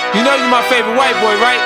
You know you're my favorite white boy, right?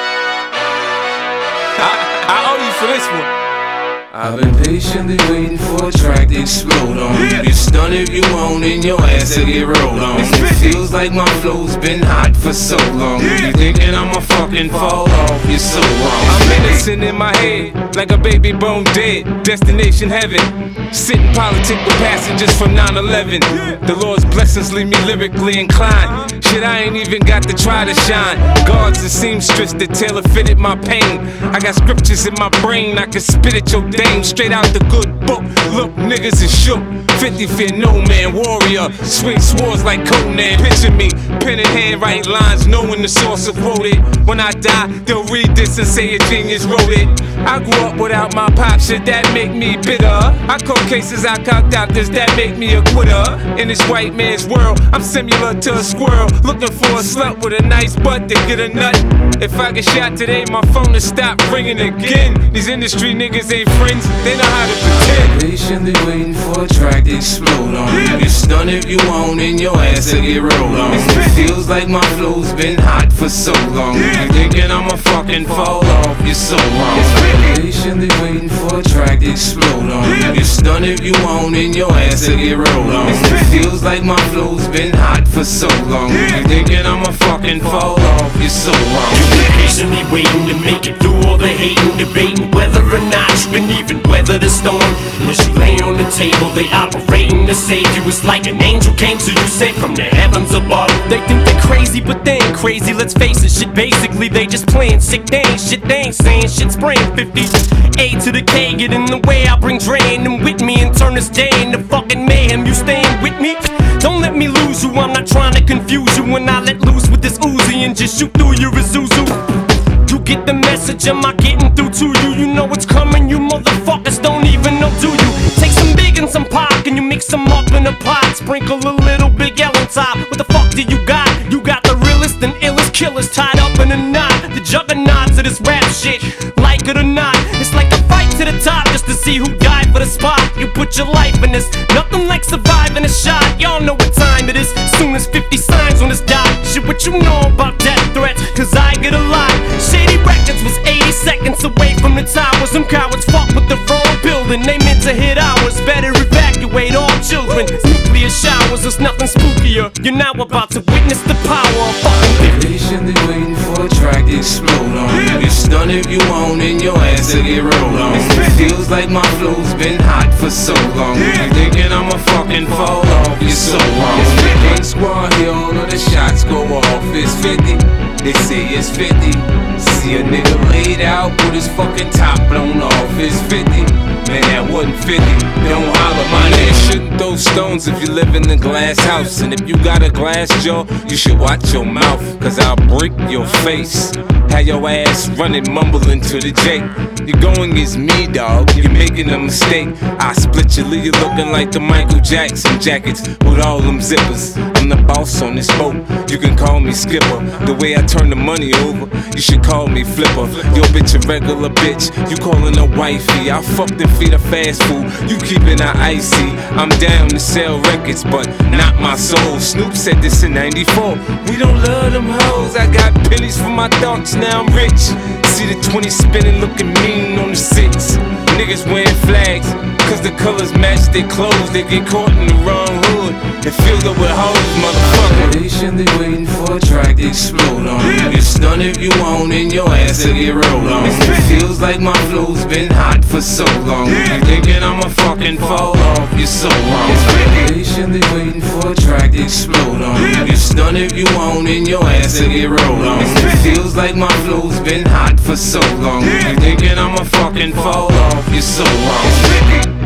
I owe you for this one. I've been patiently waiting for a track to explode on. You get stunned if you want and your ass to get rolled on. It feels like my flow's been hot for so long. You thinking I'ma fucking fall off, you're so wrong. I'm innocent in my head, like a baby bone dead. Destination heaven, sitting politic with passengers from 9/11. The Lord's blessings leave me lyrically inclined. Shit, I ain't even got to try to shine. Guards and seamstress that tailor fitted my pain. I got scriptures in my brain, I can spit at your dame straight out the good book. Look, niggas is shook. 50 fear no man, warrior. Swing swords like Conan. Picture me, pen in hand, write lines, knowing the source of quoted. When I die, they'll read this and say a genius wrote it. I grew up without my pop, shit that make me bitter. I caught cases, I caught doctors, that make me a quitter. In this white man's world, I'm similar to a squirrel, looking for a slut with a nice butt to get a nut. If I get shot today, my phone will stop ringing again. These industry niggas ain't friends, they know how to pretend. Patiently waiting for a track to explode on. You get stunned if you want and your ass to get rolled on. It feels like my flow's been hot for so long. You thinking I'ma fucking fall off, you're so wrong. Patiently waiting for a track to explode on. You get stunned if you want and your ass to get rolled on. It feels like my flow's been hot for so long. You thinking I'ma fucking fall off, you're so wrong. You've been patiently waiting to make it through all the hating, debating whether or not you can even weather the storm. As you lay on the table, they operating to save you. It's like an angel came to you, sent from the heavens above. They think they're crazy, but they ain't crazy. Let's face it, shit basically they just playing sick. They ain't shit, they ain't saying shit. Spraying 50 A to the K, get in the way. I bring Dre and them with me and turn this day into fucking mayhem. You staying with me? Don't let me lose you. I'm not trying to confuse you when I let loose with this Uzi and just shoot through your Isuzu. You get the message, am I getting through to you? You know what's coming, you motherfuckers don't even know, do you? Take some big and some pop, and you mix them up in a pot. Sprinkle a little Big L on top. What the fuck do you got? You got the realest and illest killers tied up in a knot. The juggernauts of this rap shit, like it or not. It's like a fight to the top just to see who died for the spot. You put your life in this, nothing like surviving a shot. Y'all know what time it is, soon as 50 signs on this dot. Shit, what you know about death threats, cause I get a lot. Shady Records was 80 seconds away from the towers. Them cowards fuck with the wrong building, they meant to hit ours. Better evacuate all children, nuclear showers, there's nothing spookier. You're now about to witness the power of fucking 50. Patiently waiting for a track to explode on. You get stunned if you want and your ass to get rolled on. It feels like my flow's been hot for so long. You thinking I'ma fucking fall off, you're so wrong. One squad here, all of the shots go off. It's 50, they say it's 50. See a nigga laid out with his fucking top blown off. It's 50, man that wasn't 50. Don't holler, my nigga. Shouldn't throw stones if you live in a glass house. And if you got a glass jaw, you should watch your mouth, cause I'll break your face. Have your ass running, mumbling to the J. You're going against me, dog, you're making a mistake. I split you, leave you looking like the Michael Jackson jackets with all them zippers. I'm the boss on this boat, you can call me skipper. The way I turn the money over, you should call me flipper. Yo bitch a regular bitch, you calling her wifey. I fucked and feed her fast food, you keeping her icy. I'm down to sell records, but not my soul. Snoop said this in 94, we don't love them hoes. I got pennies for my thoughts, now I'm rich. See the 20 spinning, looking mean on the 6. Niggas wearing flags, cause the colors match their clothes. They get caught in the wrong hood and filled up with hoes, motherfucker. Patiently waiting for a track to explode on. You get stunned if you want and your ass to get rolled on. It feels like my flow's been hot for so long. You thinking I'ma fucking fall off, you're so wrong. Patiently waiting for a track to explode on. You get stunned if you want and your ass to get rolled on. It feels like my flow's been hot for so long. You thinking I'ma fucking fall off, you're so wrong.